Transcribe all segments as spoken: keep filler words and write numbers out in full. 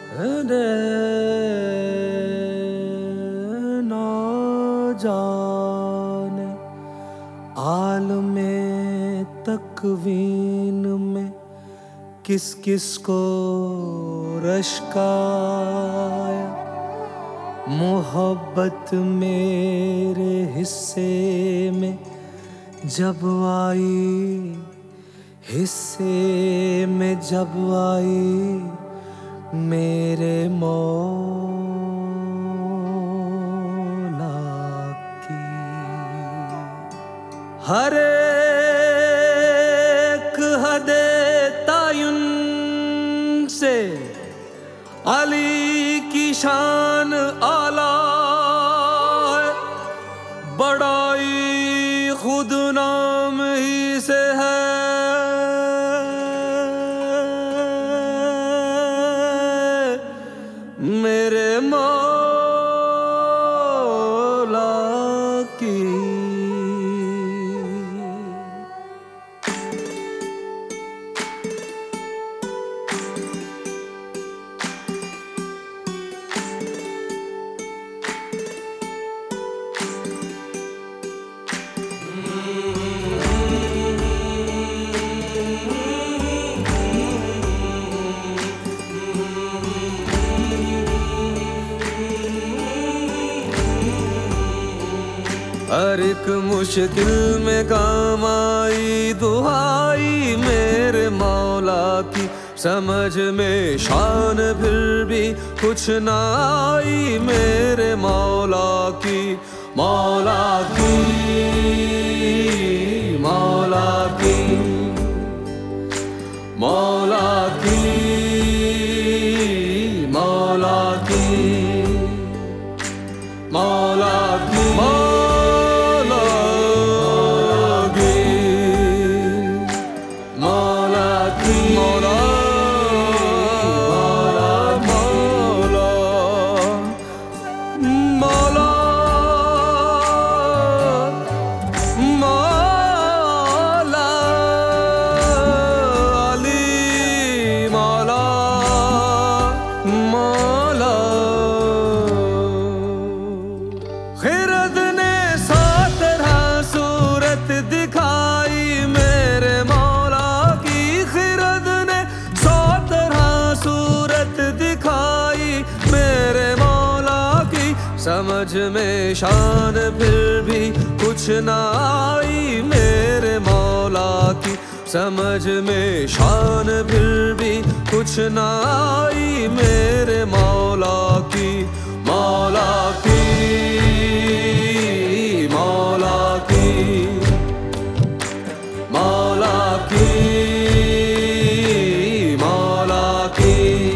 रे ना जाने आलमे तकवीन में किस किस को रश्काया, मोहब्बत मेरे हिस्से में जब आई, हिस्से में जब आई मेरे मौला की। हर एक हदे तायुन से अली की शान आला है, बड़ाई खुद नाम ही से है। मेरे मौला की। हर एक मुश्किल में काम आई दुहाई मेरे मौला की, समझ में शान फिर भी कुछ ना आई मेरे मौला की। मौला की, मौला की, मौला की, मौला की, मौला की, खिरद ने सौ तरह सूरत दिखाई मेरे मौला की, खिरद ने सौ तरह सूरत दिखाई मेरे मौला की, समझ में शान फिर भी कुछ ना आई मेरे मौला की, समझ में शान फिर भी कुछ ना आई मेरे मौला की। मौला की, मौला की, मौला की, मौला की।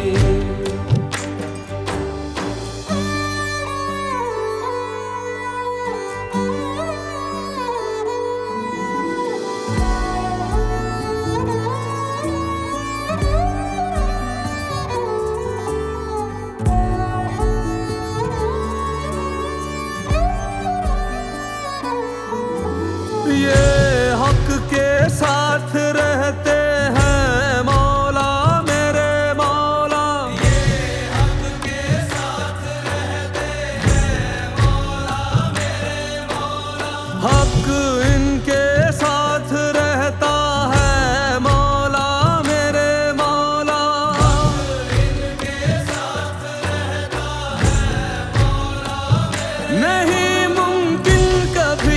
ये हक के साथ रहते हैं मौला मेरे मौला, ये हक के साथ रहते हैं मौला मेरे मौला, हक इनके साथ रहता है मौला मेरे मौला, हक इनके साथ रहता है मौला मेरे। नहीं मुमकिन कभी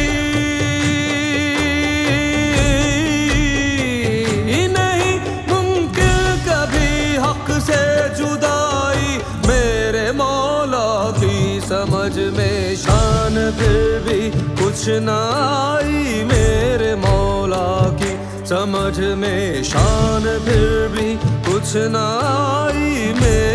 समझ में शान फिर भी कुछ ना आई मेरे मौला की, समझ में शान फिर भी कुछ ना आई मेरे